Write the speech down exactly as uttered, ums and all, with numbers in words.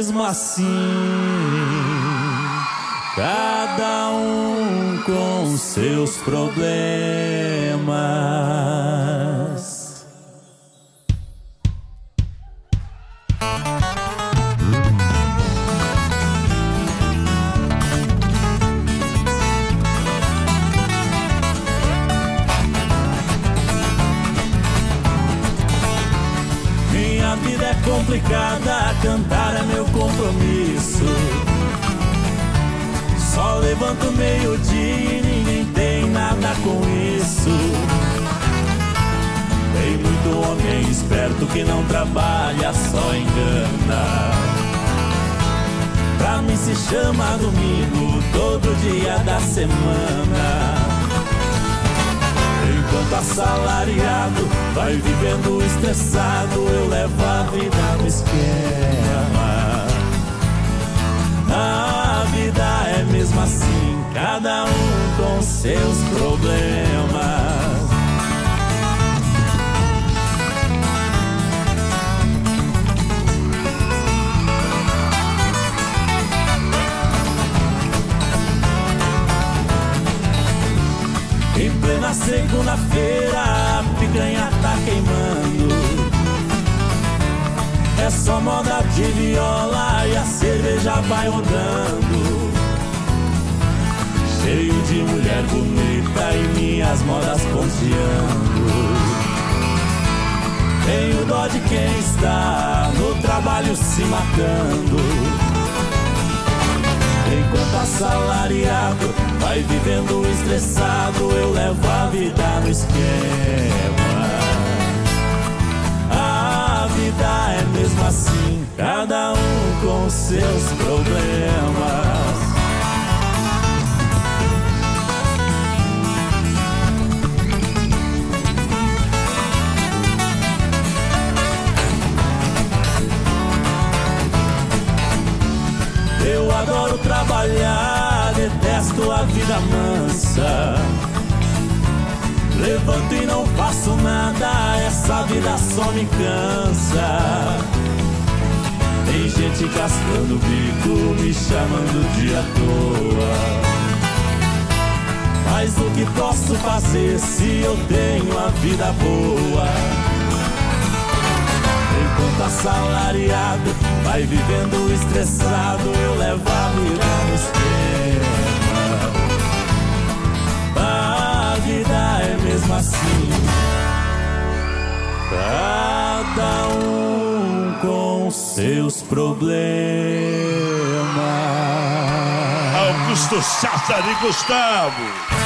mesmo assim, cada um com seus problemas. Minha vida é complicada, cantar é meu compromisso. Só levanto meio-dia e ninguém tem nada com isso. Tem muito homem esperto que não trabalha, só engana. Pra mim se chama domingo, todo dia da semana. Enquanto assalariado vai vivendo estressado, eu levo a vida no esquema. A vida é mesmo assim, cada um com seus problemas. Em plena segunda-feira a picanha tá queimando. É só moda de viola e a cerveja vai rodando. Cheio de mulher bonita e minhas modas ponteando. Tenho dó de quem está no trabalho se matando. Enquanto assalariado vai vivendo estressado, eu levo a vida no esquema. A vida é mesmo assim, cada um com seus problemas. Eu adoro trabalhar, detesto a vida mansa. Levanto e não faço nada, essa vida só me cansa. Tem gente cascando o bico, me chamando de à toa. Mas o que posso fazer se eu tenho a vida boa? Enquanto assalariado vai vivendo estressado, eu levo a vida no esquema. A vida é mesmo assim, cada um com seus problemas. Augusto César e Gustavo.